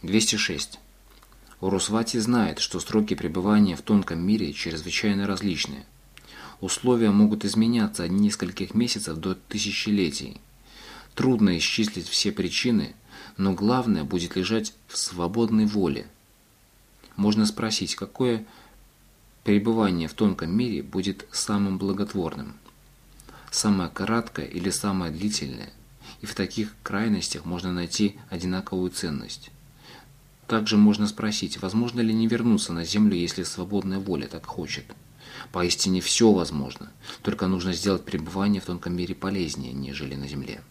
206. Урусвати знает, что сроки пребывания в тонком мире чрезвычайно различны. Условия могут изменяться от нескольких месяцев до тысячелетий. Трудно исчислить все причины, но главное будет лежать в свободной воле. Можно спросить, какое пребывание в тонком мире будет самым благотворным? Самое краткое или самое длительное? И в таких крайностях можно найти одинаковую ценность. Также можно спросить, возможно ли не вернуться на Землю, если свободная воля так хочет. Поистине все возможно, только нужно сделать пребывание в тонком мире полезнее, нежели на Земле.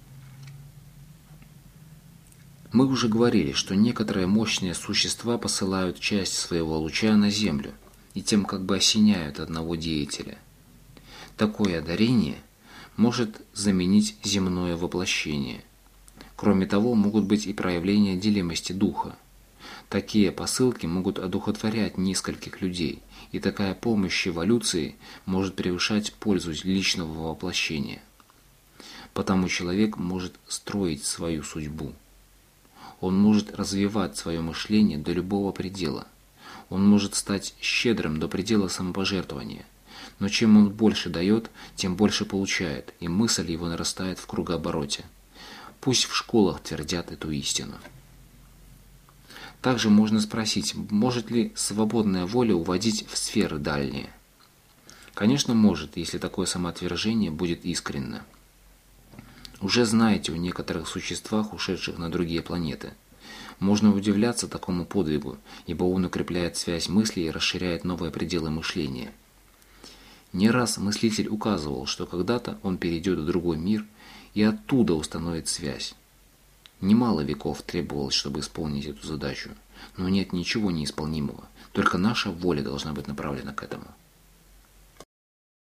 Мы уже говорили, что некоторые мощные существа посылают часть своего луча на Землю и тем как бы осеняют одного деятеля. Такое одарение может заменить земное воплощение. Кроме того, могут быть и проявления делимости духа. Такие посылки могут одухотворять нескольких людей, и такая помощь эволюции может превышать пользу личного воплощения. Потому человек может строить свою судьбу. Он может развивать свое мышление до любого предела. Он может стать щедрым до предела самопожертвования. Но чем он больше дает, тем больше получает, и мысль его нарастает в кругообороте. Пусть в школах твердят эту истину. Также можно спросить, может ли свободная воля уводить в сферы дальние? Конечно, может, если такое самоотвержение будет искренно. Уже знаете о некоторых существах, ушедших на другие планеты. Можно удивляться такому подвигу, ибо он укрепляет связь мыслей и расширяет новые пределы мышления. Не раз мыслитель указывал, что когда-то он перейдет в другой мир и оттуда установит связь. Немало веков требовалось, чтобы исполнить эту задачу, но нет ничего неисполнимого, только наша воля должна быть направлена к этому.